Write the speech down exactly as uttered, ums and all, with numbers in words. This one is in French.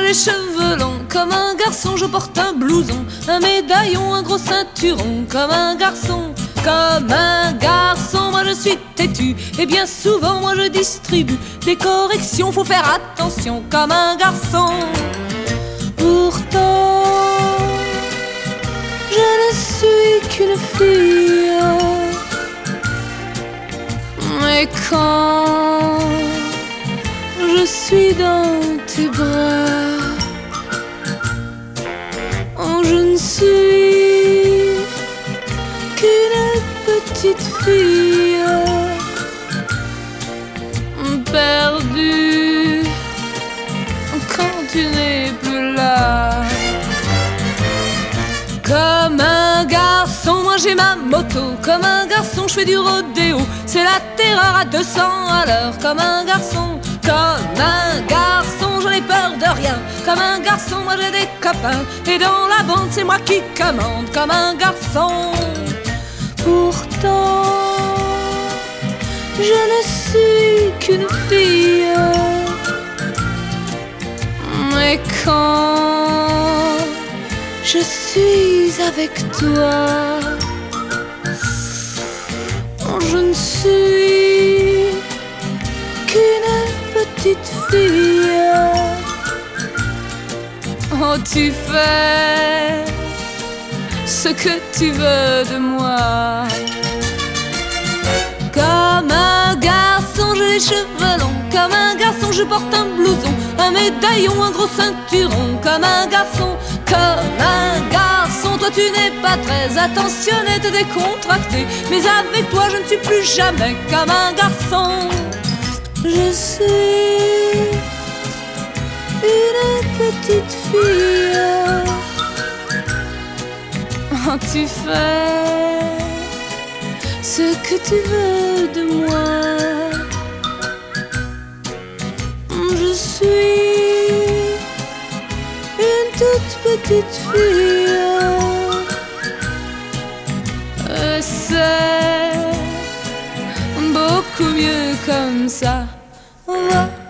les cheveux longs. Comme un garçon, je porte un blouson, un médaillon, un gros ceinturon. Comme un garçon, comme un garçon, moi je suis têtu. Et bien souvent, moi je distribue des corrections, faut faire attention. Comme un garçon. Pourtant, je ne suis qu'une fille. Mais quand je suis dans tes bras, oh, je ne suis qu'une petite fille perdue quand tu n'es plus là. Comme un garçon, moi j'ai ma moto. Comme un garçon, je fais du rodéo. C'est la terreur à deux cents à l'heure. Comme un garçon, comme un garçon, j'en ai peur de rien. Comme un garçon, moi j'ai des copains. Et dans la bande, c'est moi qui commande. Comme un garçon. Pourtant, je ne suis qu'une fille. Mais quand je suis avec toi, je ne suis qu'une petite fille. Oh, tu fais ce que tu veux de moi. Comme un garçon, j'ai les cheveux longs. Comme un garçon, je porte un blouson, un médaillon, un gros ceinturon. Comme un garçon, comme un garçon, toi tu n'es pas très attentionné, t'es décontracté. Mais avec toi je ne suis plus jamais comme un garçon. Je suis une petite fille. Oh, tu fais ce que tu veux de moi. Je suis une toute petite fille. Et c'est beaucoup mieux comme ça. Au revoir.